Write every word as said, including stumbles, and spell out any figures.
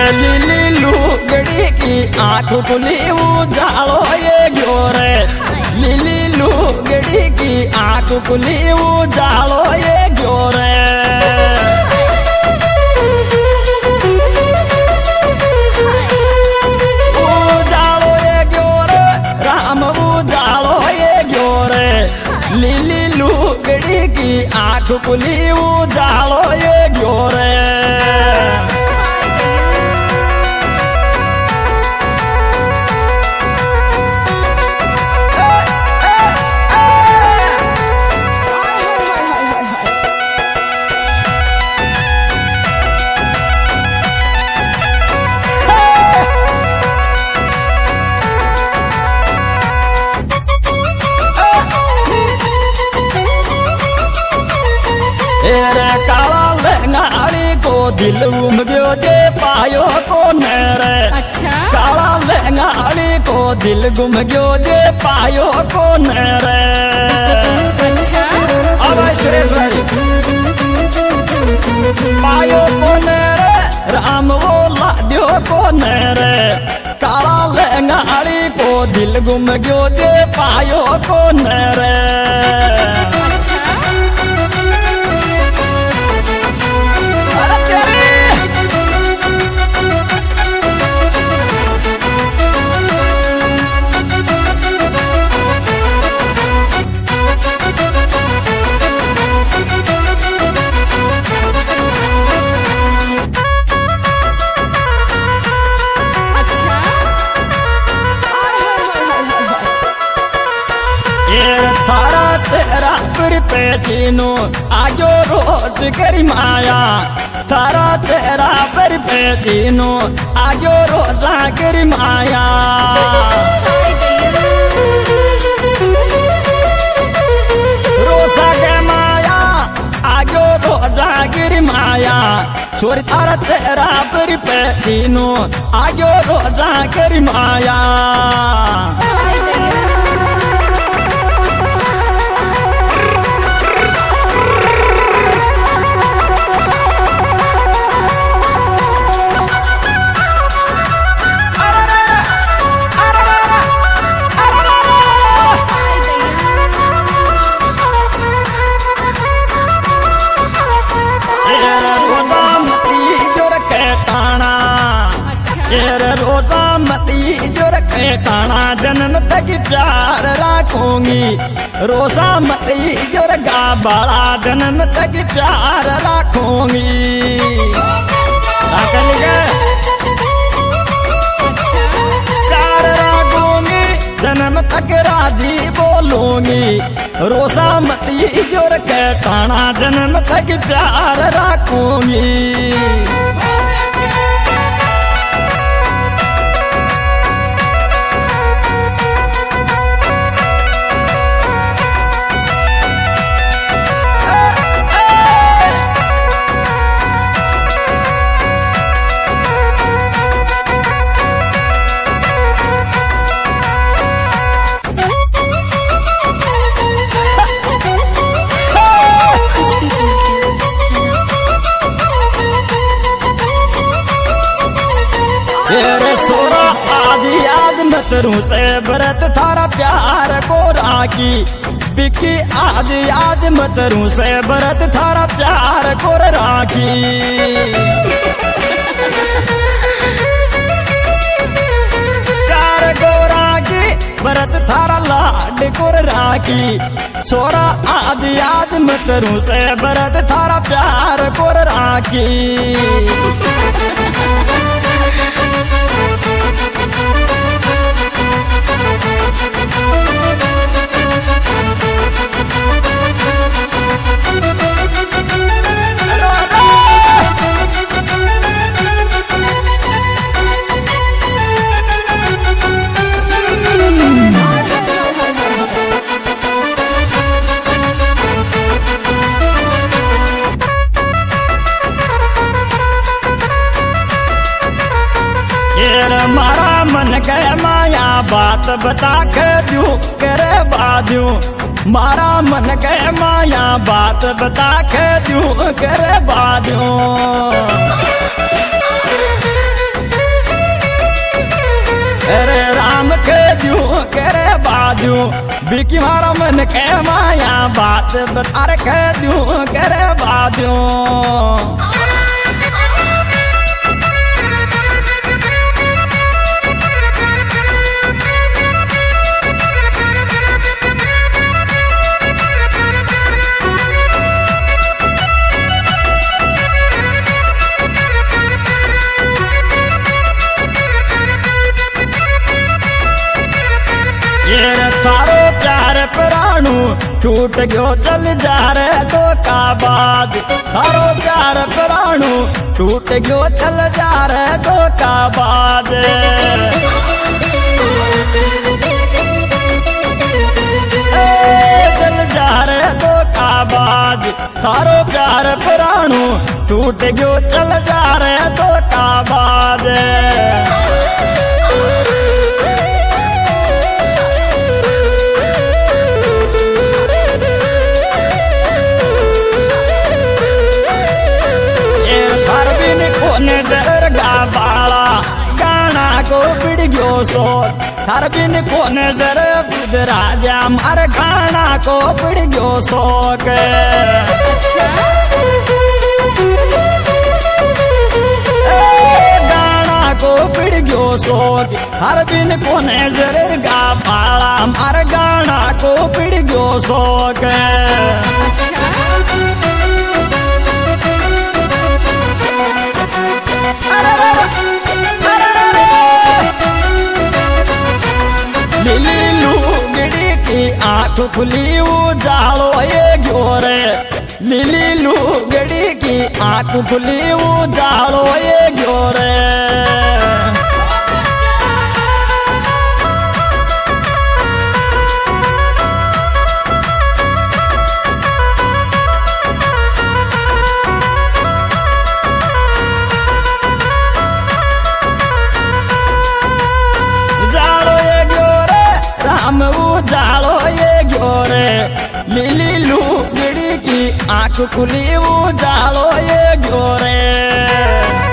लीली लुगड़ी की आंख खुली उजालो ये ग्योरे लीली लुगड़ी की आंख खुली उजालो ये ग्योरे उजालो ये ग्योरे राम उजालो ये ग्योरे लीली लुगड़ी की आंख खुली उजालो ये ग्योरे काला लहंगाड़ी को दिल उम गयो जे पायो को नरे अच्छा काला लहंगाड़ी को दिल गुम गयो जे पायो को नरे अच्छा अब सुरेश भाई पायो को नरे राम वो लाद्यो को नरे काला लहंगाड़ी को दिल गुम गयो जे पायो को नरे थारा तेरा फिर पेटीनो आजो रोट करी माया थारा तेरा फिर पेटीनो आजो रोटा करी माया रोसा के माया आजो रोटा करी माया छोरी थारा तेरा फिर पेटीनो आजो रोटा करी माया रोटा मती जो रखे ताना जन्म तक प्यार रखूंगी रोसा मती जो रगा बाला जन्म तक प्यार रखूंगी प्यार रखूंगी जन्म तक राजी बोलूंगी रोसा मती जो रखे ताना जन्म तक प्यार रखूंगी तेरे छोरा आदि आज मतरू से व्रत थारा प्यार को राखी बिकी आदि आज मतरू से व्रत थारा प्यार को राखी प्यार को राखी व्रत थारा लाड को राखी छोरा आदि आज मतरू से व्रत थारा प्यार को राखी मारा मन गए माया बात बता के दू करे बाजू मारा मन गए माया बात बता के दू करे बाजू करे बाजू बिकी मारा मन के माया बात बता कह दूं करे बाजू ये थारो प्यार प्राणू टूट गयो चल जा रे तो का बाद थारो प्यार प्राणू टूट गयो चल जा रे तो का बाद चल जा रे तो का बाद थारो प्यार प्राणू टूट गयो चल जा रे तो का बाद बाला गाना को बिड़ गयो सो थार बिन को नजर राजा मार गाना को बिड़ गयो सो के गाना को बिड़ गयो सो थार बिन को नजर गा बाला मार गाना को बिड़ गयो सो के लिली लुगड़ी की आँख खुली उजालो ये ग्योरे लिली लुगड़ी की आँख खुली उजालो ये ग्योरे राम उजालो ये ग्योरे लिली लुगड़ी की आँख खुली उजालो ये ग्योरे